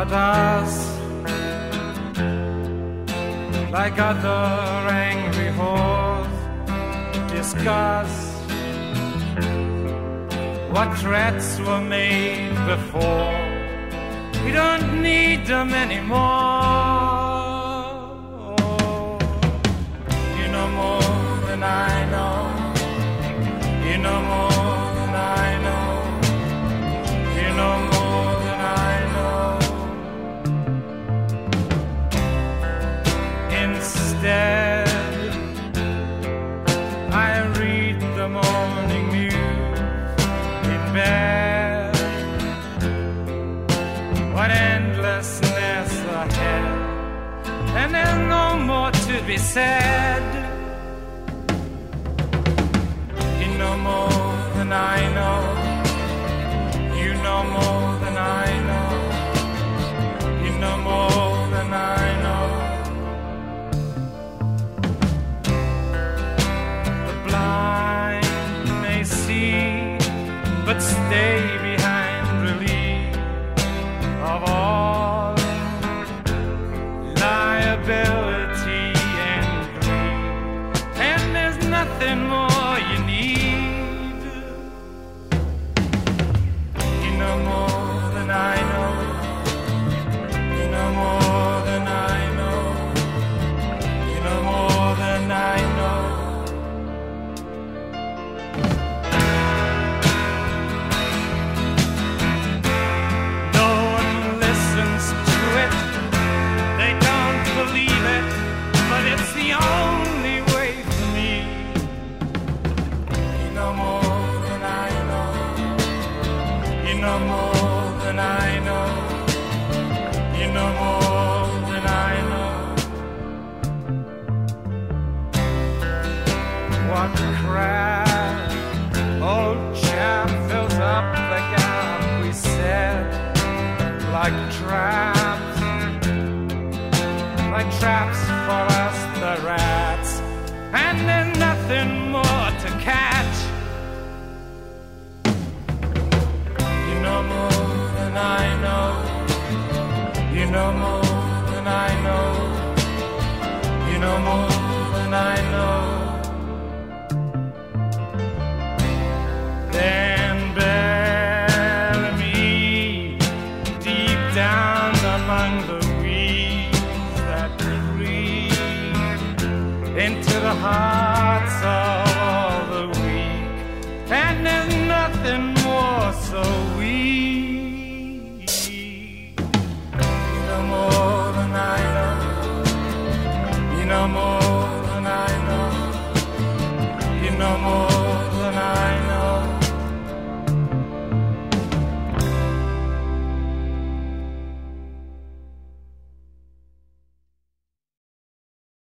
about us, like other angry whores, discuss what threats were made before. We don't need them anymore. You know more than I know. You know more than I know. You know more than I know. Instead, I read the morning news in bed. What endlessness ahead, and there's no more to be said. You know more than I know. You know more than I know. You know more than I know. The blind may see, but stay behind relief of all liability and greed, and there's nothing more you need. You know more than I know. You know more than I know. You know more than I know. No one listens to it. They don't believe it, but it's the only way for me. You know more than I know. You know more than I know. You know more than I know. What crap, old chap, fills up the gap we set, like traps for us the rats, and there's nothing more to catch. You know more than I know. You know more than I know. You know more than I know. Then bury me deep down among the weeds that creep into the heart